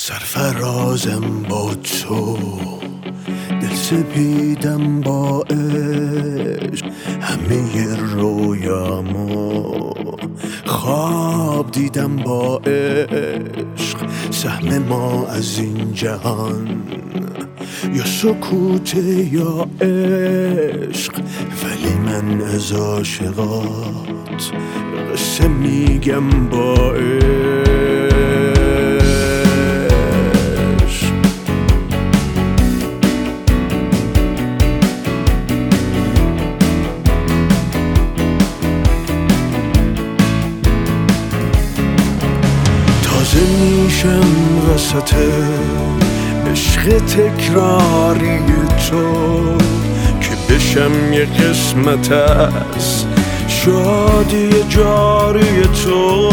سرفرازم با تو، دل سپیدم با عشق، همه رویامو خواب دیدم با عشق. سهم ما از این جهان یا سکوت یا عشق، ولی من از عاشقات قصه میگم با عشق. تازه میشم وسط عشق تکراری تو، که بشم یه قسمت از شادی جاری تو.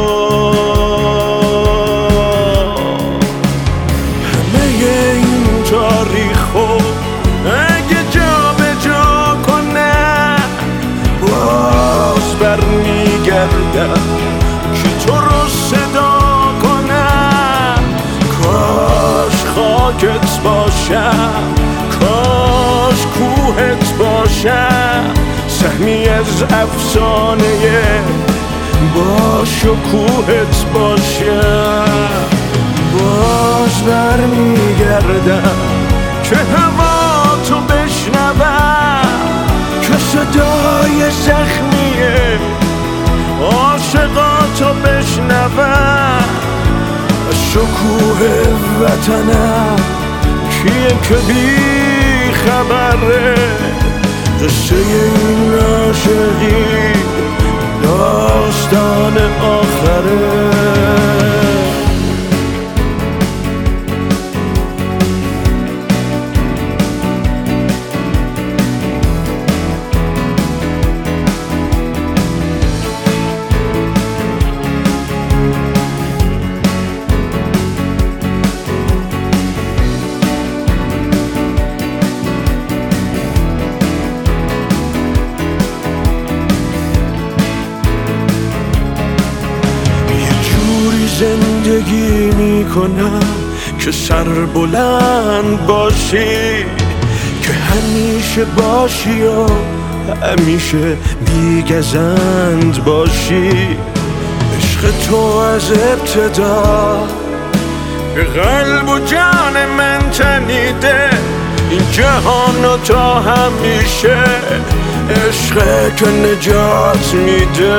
همه این تاریخو اگه جا به جا کنه، باز برمیگردم که تو رو صدا کنم. کاش خاکت باشم، کاش کوهت باشم، سهمی از افسانه با شکوهت باشم. باز برمیگردم که هوا تو بشنوم، که صدای زخمیه عاشقاتو بشنوم. شکوه وطنم کیه که بی خبره، قصه این عاشقی داستان آخره. زندگی میکنم که سر بلند باشی، که همیشه باشی و همیشه بیگزند باشی. عشق تو از ابتدا به قلب و جان من تنیده، این جهان و تا همیشه عشق که نجات میده.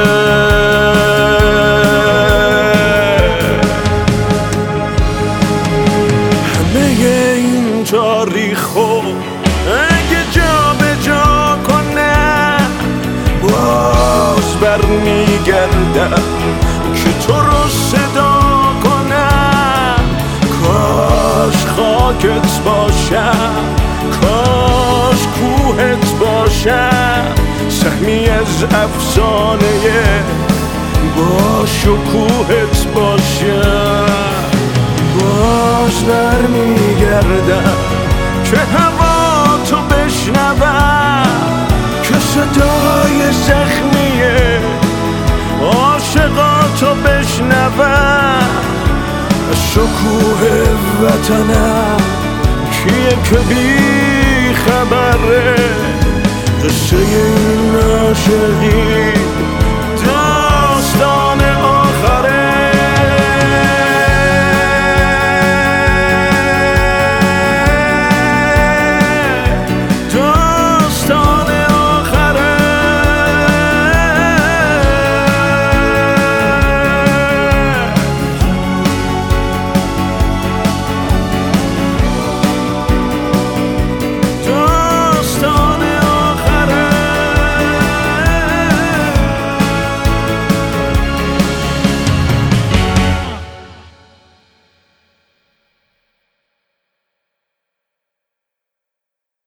تاریخو اگه جا به جا کنه، باز برمیگردم که تو رو صدا کنم. کاش خاکت باشم، کاش کوهت باشم، سهمی از افسانه با شکوهت باشم. باز برمیگردم که هوا تو بشنوم، که صدای زخمیه عاشقاتو بشنوم. شکوه وطنم کیه که بی خبره، قصه این عاشقی